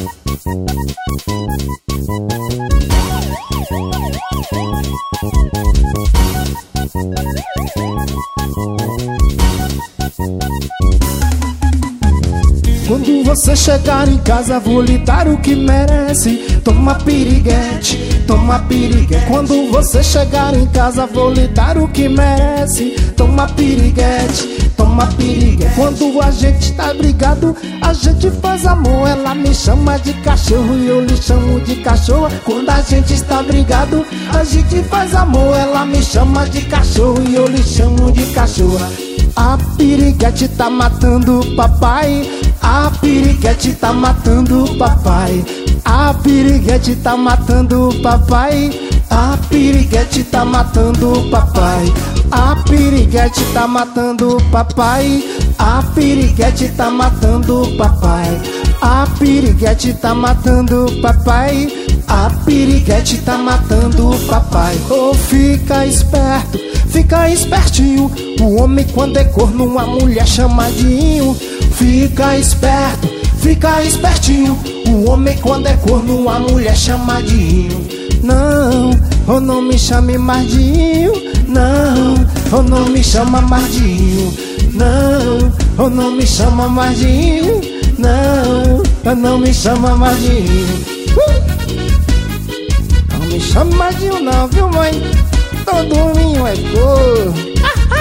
Quando você chegar em casa, vou lhe dar o que merece. Toma piriguete, toma piriguete. Quando você chegar em casa, vou lhe dar o que merece. Toma piriguete, toma piriguete. Quando a gente tá brigado, a gente faz amor. Ela me chama de cachorro e eu lhe chamo de cachorra. Quando a gente está brigado, a gente faz amor. Ela me chama de cachorro e eu lhe chamo de cachorra. A piriguete tá matando o papai. A piriguete tá matando o papai. A piriguete tá matando o papai. A piriguete tá matando o papai. A piriguete tá matando o papai. A piriguete tá matando o papai. A piriguete tá matando o papai. A piriguete tá matando o papai. Oh, fica esperto, fica espertinho. O homem quando é corno, a mulher chama de inho. Fica esperto, fica espertinho. O homem quando é corno, a mulher chama de inho. Não, oh, não me chame mais de inho. Não, oh, não me chama mais de inho. Não, oh, não me chama mais de inho. Não, oh, não me chama mais de inho. Não me chama de inho não, viu, mãe? Todo inho é cor.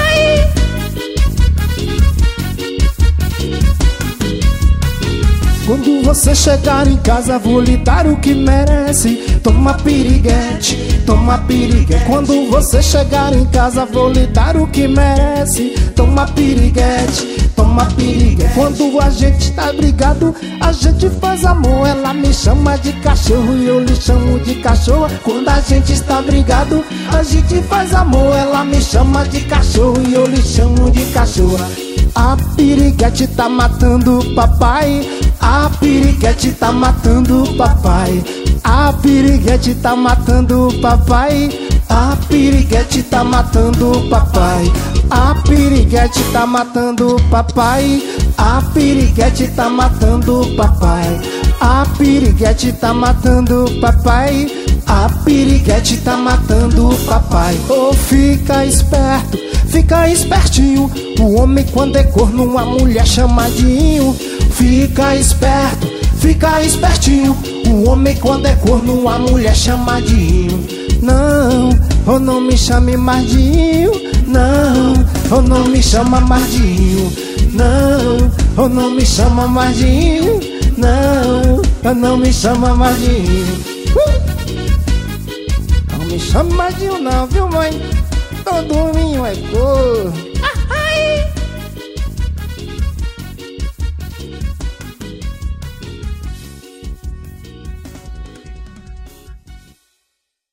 Quando você chegar em casa, vou lhe dar o que merece. Toma piriguete, toma piriguete. Quando você chegar em casa, vou lhe dar o que merece. Toma piriguete, toma piriguete. Quando a gente tá brigado, a gente faz amor. Ela me chama de cachorro e eu lhe chamo de cachorra. Quando a gente está brigado, a gente faz amor. Ela me chama de cachorro e eu lhe chamo de cachorra. A piriguete tá matando o papai. A piriguete tá matando o papai. A piriguete tá matando o papai. A piriguete tá matando o papai. A piriguete tá matando o papai. A piriguete tá matando o papai. A piriguete tá matando o papai. A piriguete tá matando o papai. Oh, fica esperto, fica espertinho. O homem quando é corno, a mulher chama de inho. Fica esperto, fica espertinho. O homem quando é corno, a mulher chama de inho. Não, oh, não me chame mais de inho. Não, oh, não me chama mais de inho. Não, oh, não me chama mais de inho. Não, oh, não me chama mais de inho. Não me chama de inho não, viu, mãe? Todo inho é cor.